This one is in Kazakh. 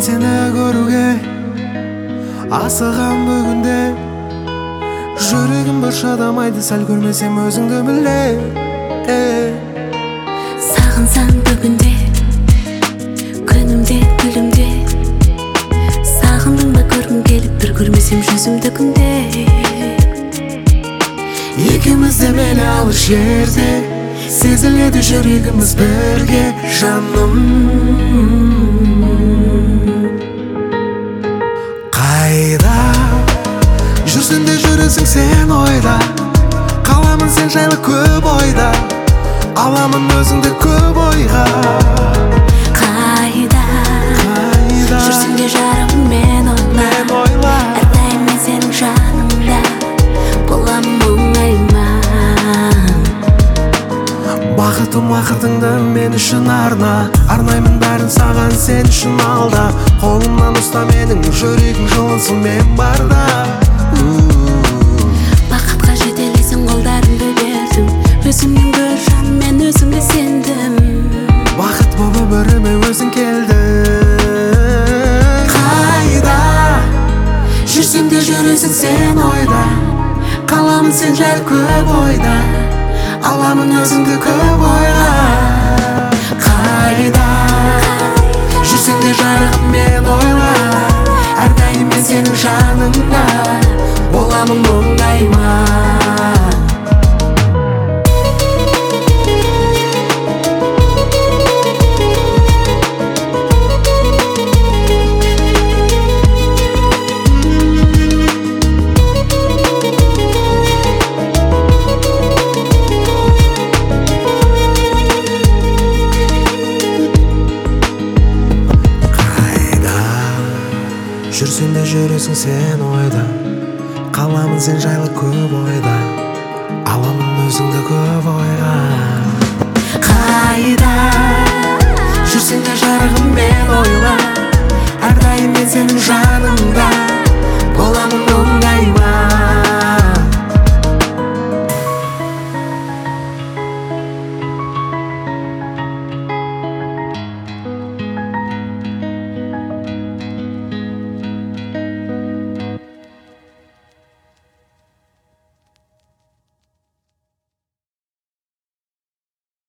мен сені көруге асығам бүгінде. Жүрегім бір шадамайды, сәл көрмесем өзіңді біле. Сағынсаң бүгінде күнімде гүлімде, сағындың ба көргім келіп, бір көрмесем жүзімді күнде. Екеуміз де мейлі алыс жерде, сезіледі жүрегіміз бірге, жаным. Қайда жүрсің де жүресің сен ойда, қаламын сен жайлы көп ойда, аламын өзіңді көп ойға. Қайда жүрсің де жарығым мен ойла, әрдайым мен сенің жаныңда боламын мұңайма. Бақытым уақытыңды мен үшін арнаймын бәрін саған, сен үшін алда. Қолымнан ұста менің, жүрегің жылынсын мен барда. Бақытқа жетелесің, қолдарымды бердім, өзіңнен гөр жан, мен өзіңе сендім. Бақыт болып өміріме өзің келді. Қайда жүрсің де жүресің сен ойда, қаламын сен жайлы көп ойда, аламын өзіңді көп ойға. Қайда жүрсің де жарығым мен ойла, әрдайым мен сенің жаныңда боламын мұңайма. Жүрсің де жүресің сен ойда, қаламын сен жайлы көп ойда, аламын өзіңді көп ойға. Қайда жүрсің де жарығым мен ойда,